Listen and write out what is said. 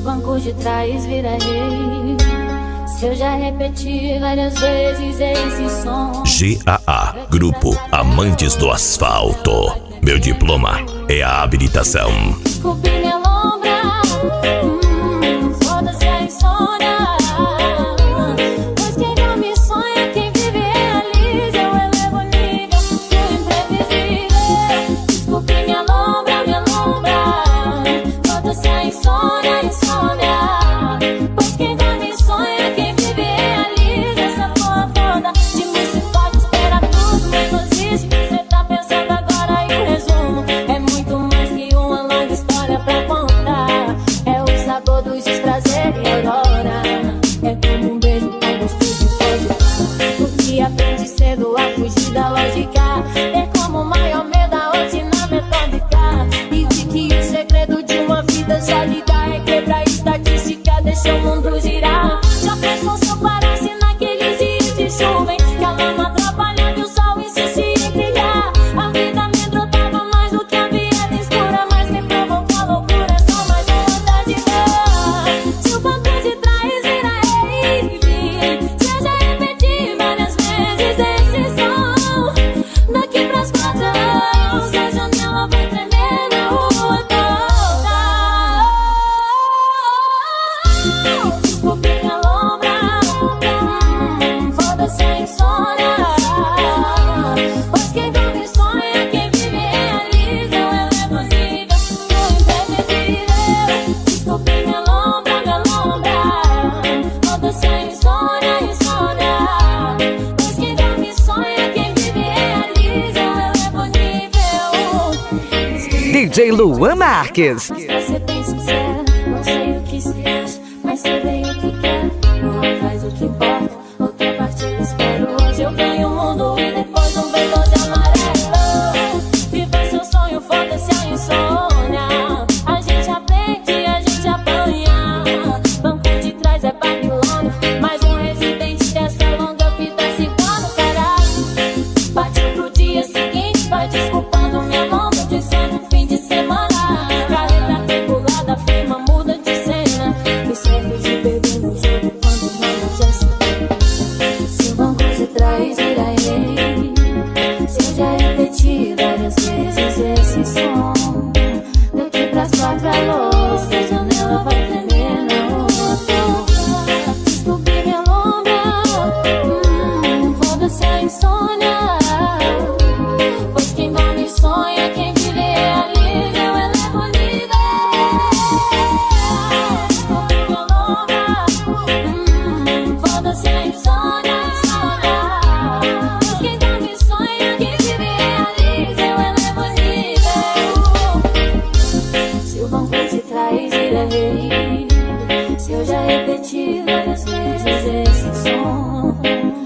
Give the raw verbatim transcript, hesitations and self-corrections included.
o banco de trás vira rei. Se eu já repeti várias vezes esse som. G A A, Grupo Amantes do Asfalto. Meu diploma é a habilitação. Desculpe minha lombra, hum, foda-se a insônia. Pois quem dorme sonha, quem vive realiza. Eu elevo o nível do imprevisível. Desculpe minha lombra, minha lombra, foda-se a insônia, insônia. Pois quem dorme sonha, quem vive realiza. Essa porra toda de mim se pode esperar tudo menos isso. Cê tá pensando agora e o resumo é muito mais que uma longa história pra contar. É o sabor do desprazer e aurora. É como um beijo com gosto de vodka. O que aprende cedo a fugir da lógica. É como o maior medo da rotina metódica. E de que o segredo de uma vida sólida é quebrar a estatística, deixa o mundo girar. Já pensou se eu parasse naqueles dias de chuva, hein? Que a lama atrapalhava e o sol insistia em brilhar. A vida me drogava mais do que a vida escura, mas me provocou loucura, é só mais uma vontade de ver. Se o banco de trás vira rave, se eu já repeti várias vezes esse som. Daqui pras quatro anos a janela vai tremer na rua toda. Desculpe minha lombra, hum, foda-se a insônia. Pois quem dorme sonha, quem vive realiza. Eu elevo o nível do imprevisível. Desculpe minha lombra, minha lombra, foda-se a insônia, insônia. Pois quem dorme sonha, quem vive realiza. Eu elevo o nível. D J Luan Marques. Mas pra ser bem sincera, não sei o que se acha, mas sei bem o que quero. Uma faz o que importa, outra parte eu espero. Hoje eu ganho o mundo e depois um B doze amarelo. Viva seu sonho, foda-se a insônia. A gente aprende, a gente apanha. Banco de trás é Babilônia, mais um residente dessa longa vida se igual no caralho. Partiu pro dia seguinte, vai desculpando minha lombra, dizendo fim de semana. Carreira tribulada, firma muda de cena. Me serve de bebê no jogo quando não já sei. Se o banco de trás vira rei, se eu já repeti várias vezes esse som. Daqui pras quatro a luz, a janela vai tremer na rua toda. Desculpe minha lombra, hum, foda-se a insônia. Pois quem dorme sonha, quem vive realiza. Eu elevo o nível. Desculpe minha lombra, hum, foda-se a insônia, insônia. Pois quem dorme sonha, quem vive realiza. Eu elevo o nível. Se o banco de trás vira rei, se eu já repeti várias vezes esse som.